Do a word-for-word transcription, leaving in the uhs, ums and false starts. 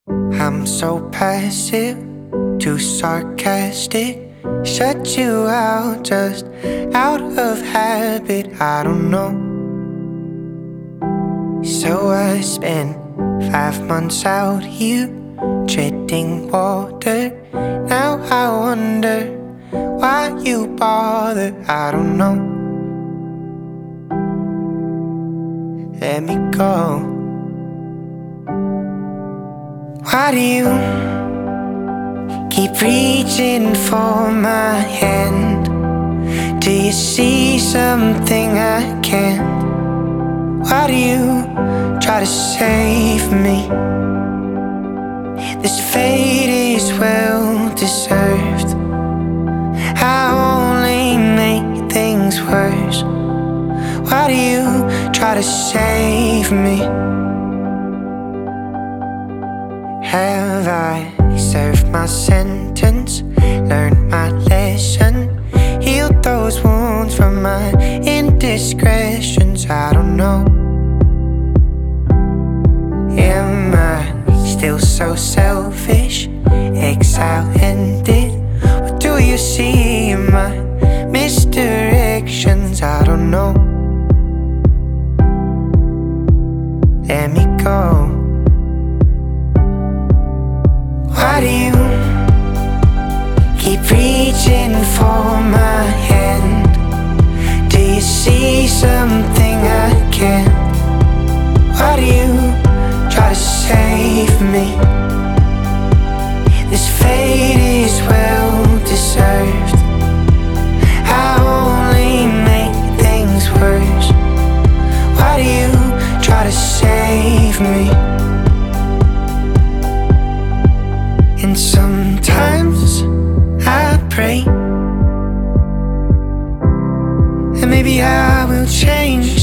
I'm so passive, too sarcastic. Shut you out just out of habit. I don't know. So I spent five months out here treading water. Now I wonder why you bother. I don't know. Let me go. Why do you keep reaching for my hand? Do you see something I can't? Why do you try to save me? This fate is well deserved. I only make things worse. Why do you try to save me? Have I served my sentence, learned my lesson, healed those wounds from my indiscretions? I don't know. Am I still so selfish? Exile ended. What do you see in my misdirections? I don't know. Let me go. Why do you keep reaching for my hand? Do you see something I can't? Why do you try to save me? This fate is well deserved. I only make things worse. Why do you try to save me? And sometimes I pray, and maybe I will change.